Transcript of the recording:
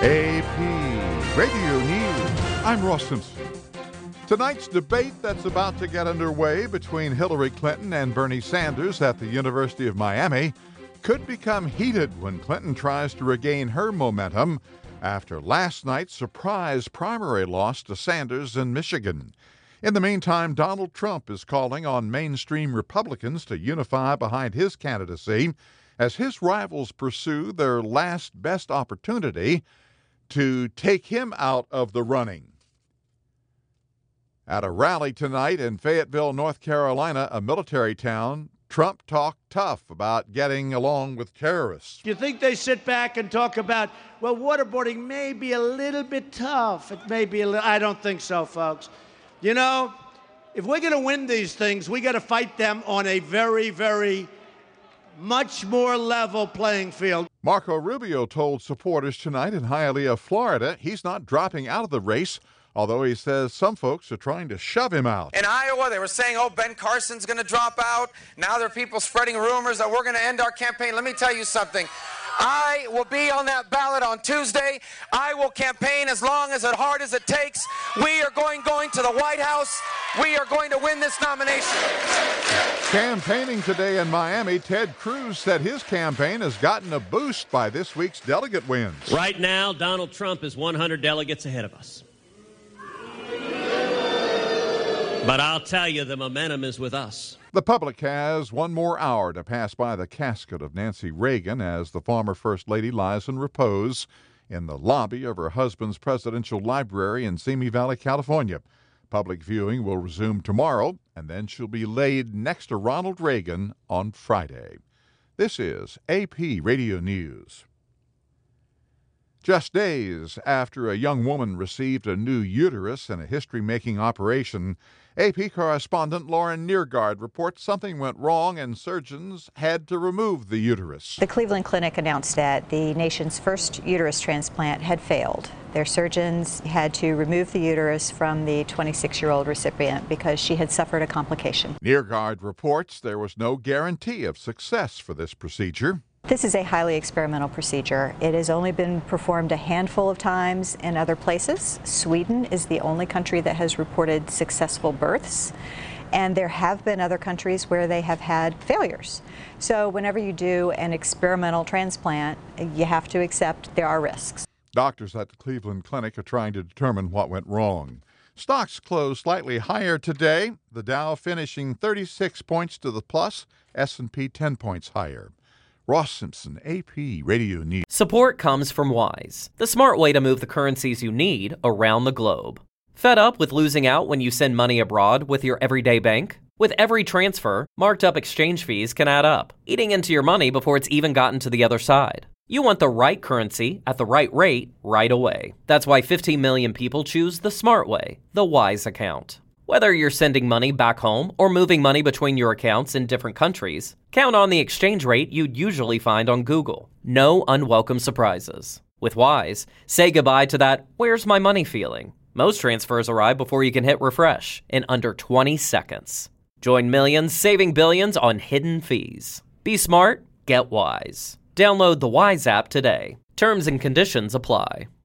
AP Radio News. I'm Ross Simpson. Tonight's debate that's about to get underway between Hillary Clinton and Bernie Sanders at the University of Miami could become heated when Clinton tries to regain her momentum after last night's surprise primary loss to Sanders in Michigan. In the meantime, Donald Trump is calling on mainstream Republicans to unify behind his candidacy as his rivals pursue their last best opportunity to take him out of the running. At a rally tonight in Fayetteville, North Carolina, a military town, Trump talked tough about getting along with terrorists. Do you think they sit back and talk about, well, waterboarding may be a little bit tough? It may be a little. I don't think so, folks. You know, if we're going to win these things, we got to fight them on a very, very much more level playing field. Marco Rubio told supporters tonight in Hialeah, Florida, he's not dropping out of the race, although he says some folks are trying to shove him out. In Iowa, they were saying, Ben Carson's going to drop out. Now there are people spreading rumors that we're going to end our campaign. Let me tell you something. I will be on that ballot on Tuesday. I will campaign as hard as it takes. We are going to the White House. We are going to win this nomination. Campaigning today in Miami, Ted Cruz said his campaign has gotten a boost by this week's delegate wins. Right now, Donald Trump is 100 delegates ahead of us. But I'll tell you, the momentum is with us. The public has one more hour to pass by the casket of Nancy Reagan as the former First Lady lies in repose in the lobby of her husband's presidential library in Simi Valley, California. Public viewing will resume tomorrow, and then she'll be laid next to Ronald Reagan on Friday. This is AP Radio News. Just days after a young woman received a new uterus in a history-making operation, AP correspondent Lauren Neergaard reports something went wrong and surgeons had to remove the uterus. The Cleveland Clinic announced that the nation's first uterus transplant had failed. Their surgeons had to remove the uterus from the 26-year-old recipient because she had suffered a complication. Neergaard reports there was no guarantee of success for this procedure. This is a highly experimental procedure. It has only been performed a handful of times in other places. Sweden is the only country that has reported successful births, and there have been other countries where they have had failures. So whenever you do an experimental transplant, you have to accept there are risks. Doctors at the Cleveland Clinic are trying to determine what went wrong. Stocks closed slightly higher today, the Dow finishing 36 points to the plus, S&P 10 points higher. Ross Simpson, AP Radio News. Support comes from Wise, the smart way to move the currencies you need around the globe. Fed up with losing out when you send money abroad with your everyday bank? With every transfer, marked up exchange fees can add up, eating into your money before it's even gotten to the other side. You want the right currency at the right rate right away. That's why 15 million people choose the smart way, the Wise account. Whether you're sending money back home or moving money between your accounts in different countries, count on the exchange rate you'd usually find on Google. No unwelcome surprises. With Wise, say goodbye to that "where's my money" feeling. Most transfers arrive before you can hit refresh in under 20 seconds. Join millions saving billions on hidden fees. Be smart, get Wise. Download the Wise app today. Terms and conditions apply.